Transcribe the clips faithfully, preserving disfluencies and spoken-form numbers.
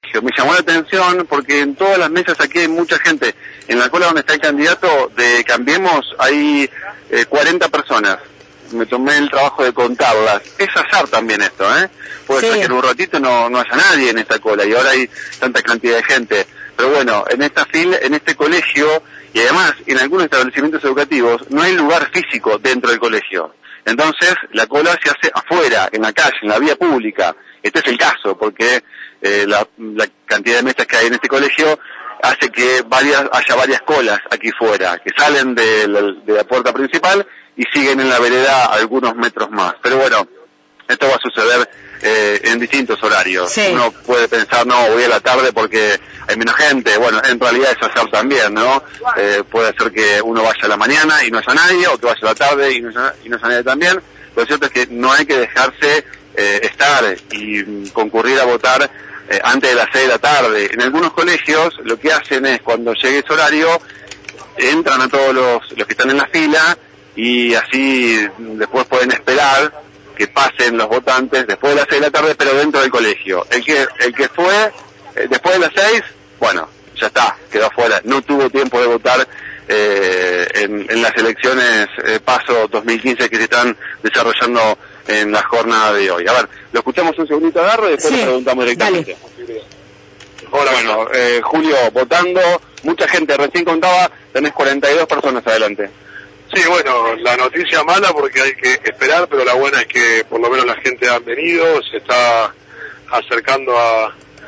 Me llamó la atención porque en todas las mesas aquí hay mucha gente. En la cola donde está el candidato de Cambiemos hay eh, cuarenta personas. Me tomé el trabajo de contarlas. Es azar también esto, ¿eh? Puede Sí. ser que en un ratito no, no haya nadie en esta cola y ahora hay tanta cantidad de gente. Pero bueno, en esta fila, en este colegio y además en algunos establecimientos educativos no hay lugar físico dentro del colegio. Entonces la cola se hace afuera, en la calle, en la vía pública. Este es el caso porque eh, la, la cantidad de mesas que hay en este colegio hace que varias, haya varias colas aquí fuera, que salen de la, de la puerta principal y siguen en la vereda algunos metros más. Pero bueno, esto va a suceder eh, en distintos horarios. Sí. Uno puede pensar, no, voy a la tarde porque hay menos gente. Bueno, en realidad es azar también, ¿no? Eh, puede ser que uno vaya a la mañana y no haya nadie, o que vaya a la tarde y no haya, y no haya nadie también. Lo cierto es que no hay que dejarse eh, estar y concurrir a votar eh, antes de las seis de la tarde. En algunos colegios lo que hacen es, cuando llegue ese horario, entran a todos los, los que están en la fila y así después pueden esperar que pasen los votantes después de las seis de la tarde, pero dentro del colegio. El que el que fue eh, después de las seis, bueno, ya está, quedó afuera, no tuvo tiempo de votar eh, en, en las elecciones eh, PASO dos mil quince que se están desarrollando en la jornada de hoy. A ver, lo escuchamos un segundito, Garro, y después Sí, le preguntamos directamente. dale. Hola, bueno, eh, Julio, votando, mucha gente, recién contaba, tenés cuarenta y dos personas adelante. Sí, bueno, la noticia mala porque hay que esperar, pero la buena es que por lo menos la gente ha venido, se está acercando a,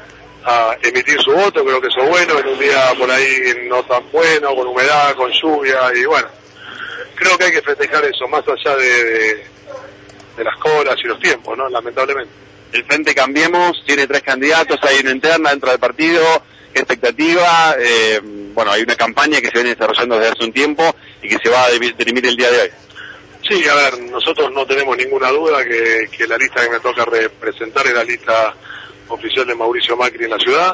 a emitir su voto, creo que eso es bueno, en un día por ahí no tan bueno, con humedad, con lluvia, y bueno, creo que hay que festejar eso, más allá de, de, de las colas y los tiempos, ¿no? Lamentablemente. El Frente Cambiemos tiene tres candidatos, hay una interna dentro del partido, ¿qué expectativa? Eh, bueno, hay una campaña que se viene desarrollando desde hace un tiempo y que se va a dirimir el día de hoy. Sí, a ver, nosotros no tenemos ninguna duda que, que la lista que me toca representar es la lista oficial de Mauricio Macri en la ciudad,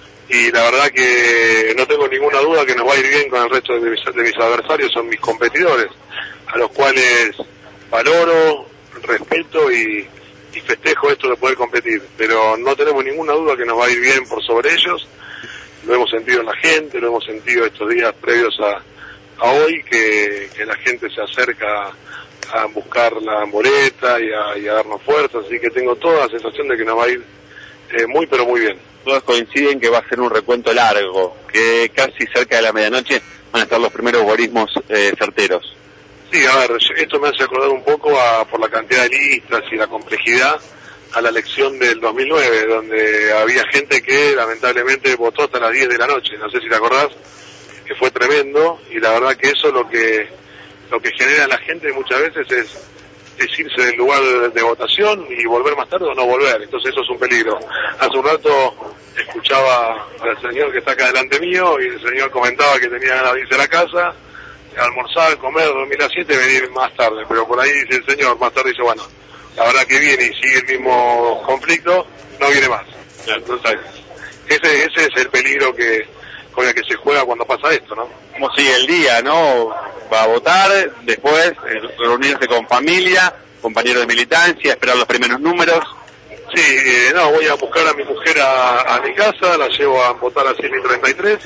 y la verdad que no tengo ninguna duda que nos va a ir bien con el resto de mis, de mis adversarios, son mis competidores, a los cuales valoro, respeto y, y festejo esto de poder competir, pero no tenemos ninguna duda que nos va a ir bien por sobre ellos. Lo hemos sentido en la gente, lo hemos sentido estos días previos a, a hoy, que, que la gente se acerca a buscar la boleta y a, y a darnos fuerza, así que tengo toda la sensación de que nos va a ir eh, muy pero muy bien. Todos coinciden que va a ser un recuento largo, que casi cerca de la medianoche van a estar los primeros algoritmos eh, certeros. Sí, a ver, esto me hace acordar un poco a, por la cantidad de listas y la complejidad, a la elección del dos mil nueve, donde había gente que lamentablemente votó hasta las diez de la noche, no sé si te acordás, que fue tremendo, y la verdad que eso lo que lo que genera en la gente muchas veces es, es irse del lugar de, de votación y volver más tarde o no volver, entonces eso es un peligro. Hace un rato escuchaba al señor que está acá delante mío y el señor comentaba que tenía ganas de irse a la casa, almorzar, comer, dormir a las siete y venir más tarde, pero por ahí dice el señor, más tarde dice, bueno, la verdad que viene y sigue el mismo conflicto, no viene más. Entonces, ese, ese es el peligro que con el que se juega cuando pasa esto, ¿no? ¿Cómo sigue el día, no? Va a votar, después eh, reunirse con familia, compañeros de militancia, esperar los primeros números. Sí, eh, no, voy a buscar a mi mujer a, a mi casa, la llevo a votar a siete y treinta y tres,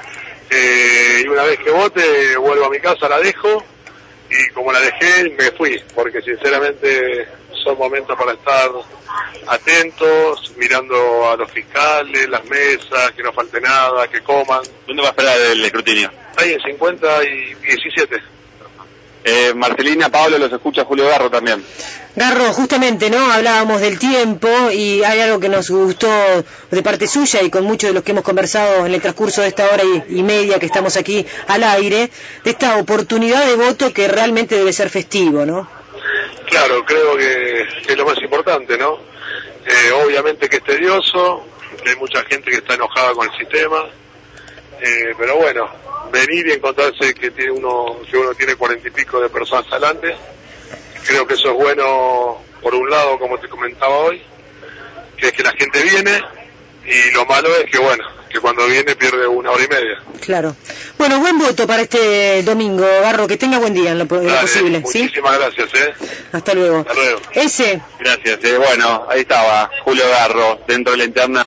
eh, y una vez que vote, vuelvo a mi casa, la dejo, y como la dejé, me fui, porque sinceramente son momentos para estar atentos, mirando a los fiscales, las mesas, que no falte nada, que coman. ¿Dónde va a esperar el escrutinio? Ahí en cincuenta y diecisiete. Eh, Marcelina, Pablo, los escucha Julio Garro también. Garro, justamente, ¿no? Hablábamos del tiempo y hay algo que nos gustó de parte suya y con muchos de los que hemos conversado en el transcurso de esta hora y, y media que estamos aquí al aire, de esta oportunidad de voto que realmente debe ser festivo, ¿no? Claro, creo que es lo más importante, ¿no? Eh, obviamente que es tedioso, que hay mucha gente que está enojada con el sistema, eh, pero bueno, venir y encontrarse que tiene uno que uno tiene cuarenta y pico de personas adelante, creo que eso es bueno por un lado, como te comentaba hoy, que es que la gente viene, y lo malo es que bueno, que cuando viene pierde una hora y media. Claro. Bueno, buen voto para este domingo, Garro, que tenga buen día en lo, en lo Dale, posible. muchísimas ¿sí? gracias, ¿eh? Hasta luego. Hasta luego. Ese. Gracias. Eh, bueno, ahí estaba Julio Garro, dentro de la interna.